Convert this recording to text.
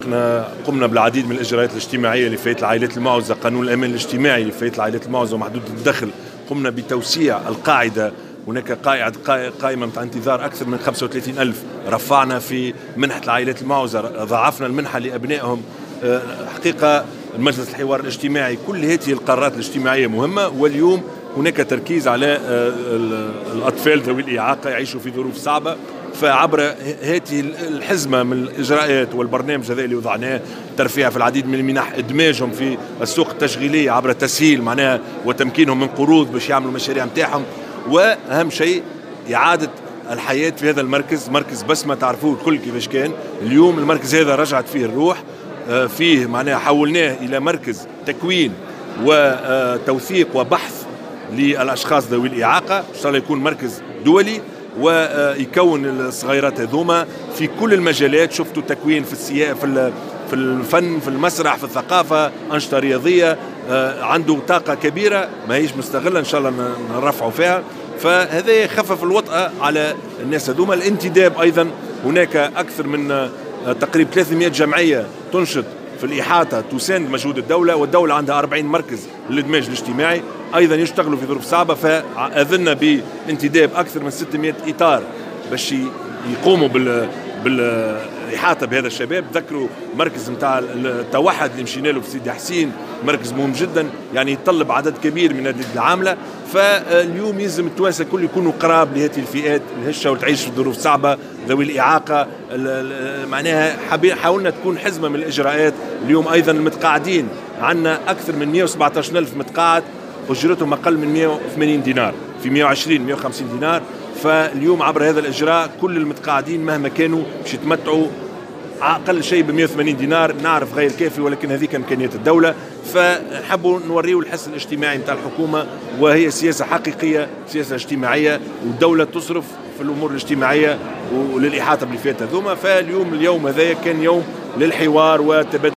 احنا قمنا بالعديد من الاجراءات الاجتماعيه لفئه العائلات المعوزه، قانون الامان الاجتماعي لفئه العائلات المعوزه ومحدود الدخل. قمنا بتوسيع القاعده، هناك قائمه متاع انتظار اكثر من 35,000. رفعنا في منحه العائلات المعوزه، ضاعفنا المنحه لابنائهم. حقيقه المجلس الحوار الاجتماعي، كل هذه القرارات الاجتماعيه مهمه، واليوم هناك تركيز على الاطفال ذوي الاعاقه يعيشوا في ظروف صعبه. فعبر هذه الحزمه من الاجراءات والبرنامج هذا اللي وضعناه، ترفيع في العديد من المنح، ادماجهم في السوق التشغيليه عبر تسهيل معناها وتمكينهم من قروض باش يعملوا المشاريع نتاعهم. واهم شيء اعاده الحياه في هذا المركز، مركز بسمه تعرفوه الكل كيفاش كان. اليوم المركز هذا رجعت فيه الروح، فيه معناها حولناه الى مركز تكوين وتوثيق وبحث للاشخاص ذوي الاعاقه، ان شاء الله يكون مركز دولي ويكون الصغيرات هذوما في كل المجالات. شفتوا تكوين في الفن، في المسرح، في الثقافه، انشطه رياضيه، عنده طاقه كبيره ما هيش مستغله، ان شاء الله نرفعوا فيها. فهذا يخفف الوطأة على الناس هذوما. الانتداب ايضا، هناك اكثر من تقريبا 300 جمعيه تنشط في الإحاطة تساند مجهود الدولة، والدولة عندها 40 مركز للإدماج الاجتماعي أيضا يشتغلوا في ظروف صعبة. فأذنا بانتداب أكثر من 600 إطار باش يقوموا بالإحاطة بهذا الشباب. ذكروا مركز نتاع التوحد اللي مشينا له في سيدي حسين، مركز مهم جدا، يعني يتطلب عدد كبير من الأيدي العاملة. فاليوم يلزم التوانسة الكل يكونوا قراب لهذه الفئات الهشة وتعيش في ظروف صعبة، ذوي الإعاقة. معناها حاولنا تكون حزمة من الإجراءات. اليوم أيضا المتقاعدين، عندنا أكثر من 117,000 متقاعد أجرتهم أقل من 180 دينار، في 120 150 دينار. فاليوم عبر هذا الإجراء كل المتقاعدين مهما كانوا باش يتمتعوا أقل شيء ب 180 دينار. نعرف غير كافي، ولكن هذيك إمكانيات الدولة. فنحبوا نوريوا الحس الاجتماعي نتاع الحكومة، وهي سياسة حقيقية، سياسة اجتماعية، والدولة تصرف في الأمور الاجتماعية وللإحاطة بالفئات هذوما. فاليوم اليوم هذا كان يوم للحوار والتبادل.